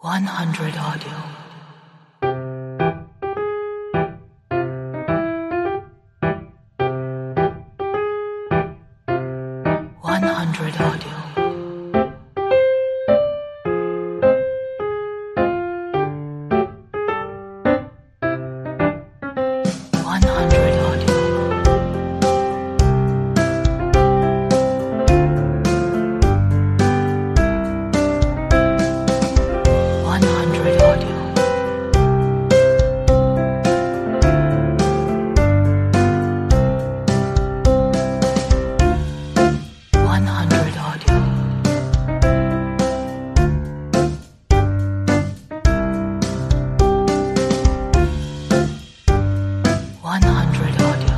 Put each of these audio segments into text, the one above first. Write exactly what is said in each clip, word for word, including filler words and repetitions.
one hundred Audio. one hundred Audio. one hundred Audio. one hundred Audio. one hundred Audio. one hundred Audio.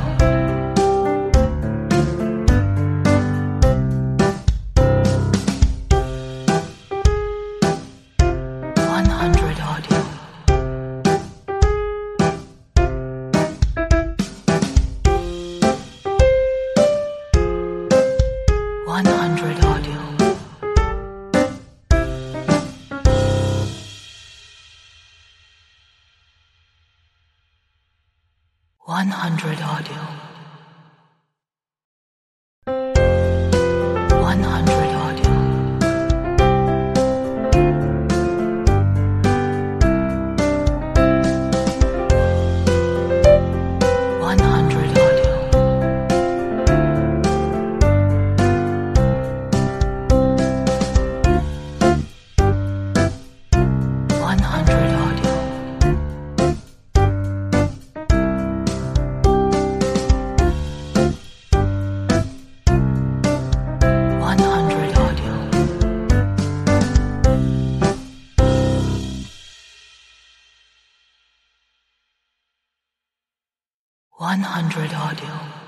one hundred Audio. one hundred Audio. one hundred Audio. one hundred Audio. one hundred Audio. one hundred Audio. one hundred Audio. one hundred Audio.